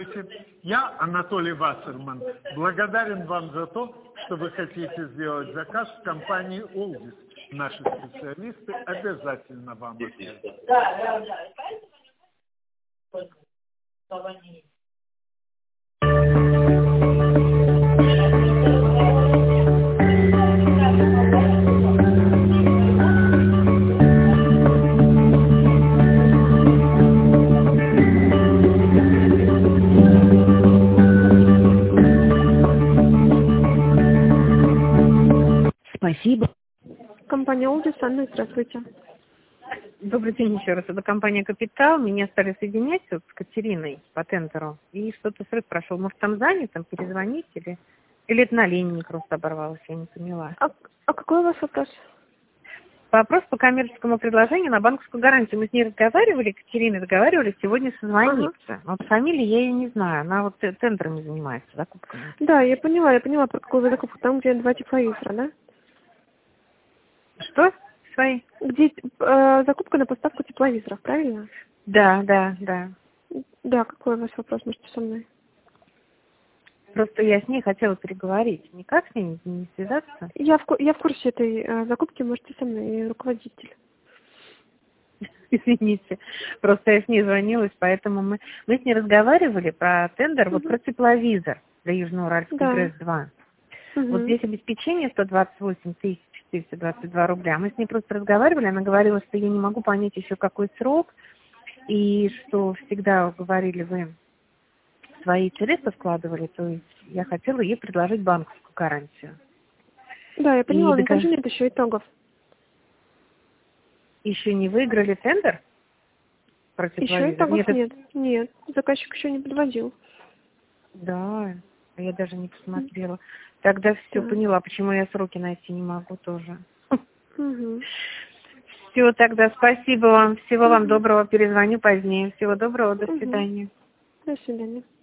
Я, Анатолий Вассерман, благодарен вам за то, что вы хотите сделать заказ в компании «Олдис». Наши специалисты обязательно вам ответят. Да. Спасибо. Компания «Олдис», Анна, здравствуйте. Добрый день еще раз. Это компания «Капитал». Меня стали соединять вот с Катериной по тендеру. И что-то срыв прошел. Может, там занято, перезвонить или это на линии просто оборвалось, я не поняла. А какой у вас вопрос? Вопрос по коммерческому предложению на банковскую гарантию. Мы с ней разговаривали, Катериной разговаривали, сегодня созвониться. Ага. Вот фамилии я ее не знаю. Она вот тендерами занимается, закупками. Да, я поняла, про какую вы закупку. Там, где 2 тепловизора, да? Что? Свои? Где закупка на поставку тепловизоров, правильно? Да. Да, какой у вас вопрос, можете со мной? Просто я с ней хотела переговорить. Никак с ней не связаться? Я в курсе этой закупки, можете со мной, я руководитель. Извините, просто я с ней звонилась, поэтому мы с ней разговаривали про тендер, вот про тепловизор для Южноуральской ГРЭС-2. Вот здесь обеспечение 128 422 рубля. Мы с ней просто разговаривали, она говорила, что я не могу понять еще какой срок, и что всегда говорили вы свои средства вкладывали, то есть я хотела ей предложить банковскую гарантию. Да, я поняла, но также нет еще итогов. Еще не выиграли тендер? Еще итогов нет. Заказчик еще не подводил. Да, я даже не посмотрела. Тогда все поняла, почему я сроки найти не могу тоже. Все, тогда спасибо вам. Всего вам доброго. Перезвоню позднее. Всего доброго. До свидания. До свидания.